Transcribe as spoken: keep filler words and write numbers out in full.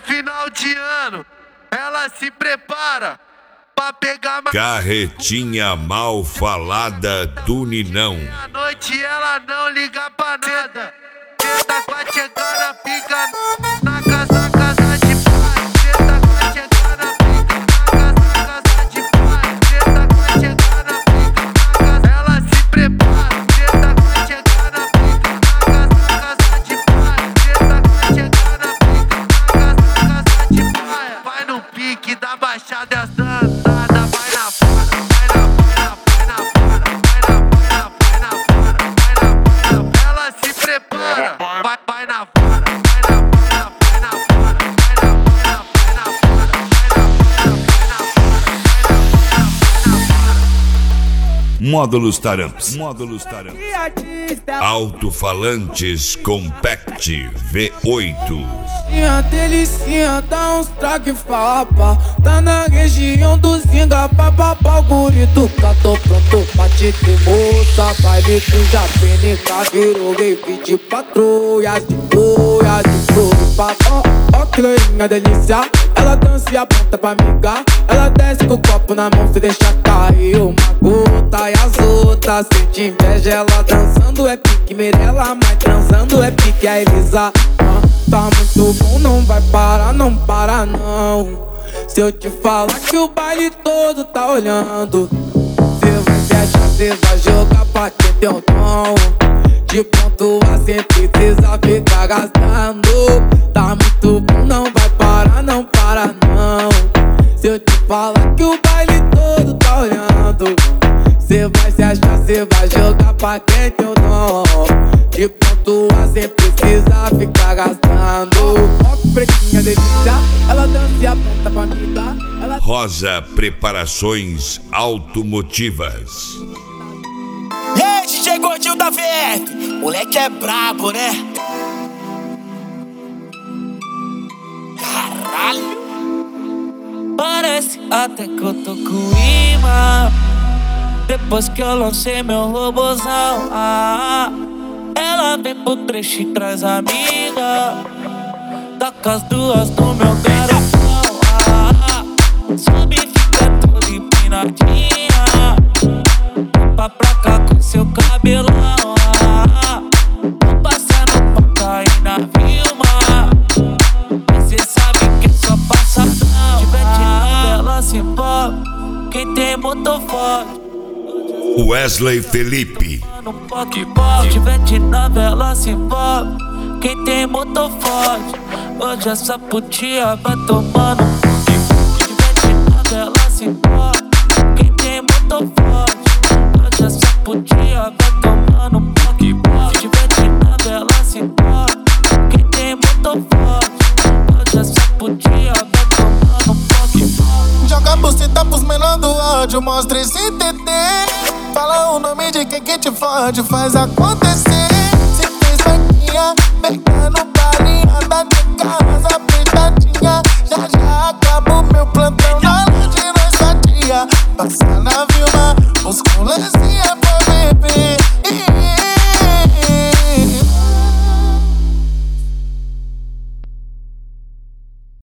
final de ano, ela se prepara pra pegar mais. Carretinha mal falada do Ninão. À noite ela não liga pra nada. Tenta pra chegar na pica, na casa, casa de pai. Tenta pra chegar na pica, na casa, casa de pai. Tenta pra chegar na pica, na casa, ela se prepara. Tenta pra chegar na pica, na casa, casa de pai. Tenta pra chegar na pica, na casa, casa de pai. Vai no pique da baixada dançada, vai na fora, vai na, vai na, vai na fora, vai na, vai na, vai na fora, vai na, vai na, ela se prepara. Vai, vai na fora, vai na, vai na, vai na fora, vai na, vai na, vai na fora, vai na, vai na, vai na fora. Módulos Taramps. Módulos Taramps. Alto-falantes Compact V oito. Minha delicinha dá uns traque fapa. Tá na região do Zinga, papapá, o guri do tô pronto pra te ter moça. Baile que já penetra, virou rave de patrulha, de boia, de flor, papão. Ó que loirinha delícia, ela dança e aponta pra amiga. Ela desce com o copo na mão, se deixa cair uma gota. E as outras sente inveja, ela dançando é pique Mirella, mas transando é pique a Elisa. Tá muito bom, não vai parar, não para não. Se eu te falar que o baile todo tá olhando, cê vai se achar, cê vai jogar pra quem tem o tom. De ponto a cem precisa ficar gastando. Tá muito bom, não vai parar, não para não. Se eu te falar que o baile todo tá olhando, cê vai se achar, cê vai jogar pra quem tem o dom. De ponto a cem precisa ficar gastando. Ó que pretinha delícia, ela dança e aponta pra amiga. Ela... Rosa Preparações Automotivas. E aí, D J Gordinho da V F, moleque é brabo, né? Caralho. Parece até que eu tô com imã. Depois que eu lancei meu robozão, ah, ela vem pro trecho e traz amiga. Taca as duas no meu garotão, ah, sobe e fica toda empinadinha. Limpa pra cá com seu cabelão, ah, tô passando pra cair na Vilma. Cê sabe que é só passadão. Tiver de nada, ela se envolve. Quem tem motor forte. Wesley Felipe. Se tiver de nave, ela se envolve. Quem tem motor forte, hoje essa putinha vai tomando. Se tiver de nave, ela se envolve. Quem tem motor forte, hoje essa putinha vai tomando. Se tiver de nave, ela se envolve. Quem tem motor forte, hoje essa putinha vai tomando. Joga a buceta pros menor do áudio, mostra esse T T. Fala o nome de quem que te fode, faz acontecer. Se fez vaquinha, pegando balinhada de casa apertadinha. Já já acabou meu plantão na noite, nós fatia. Passa na Vilma, os colezinha.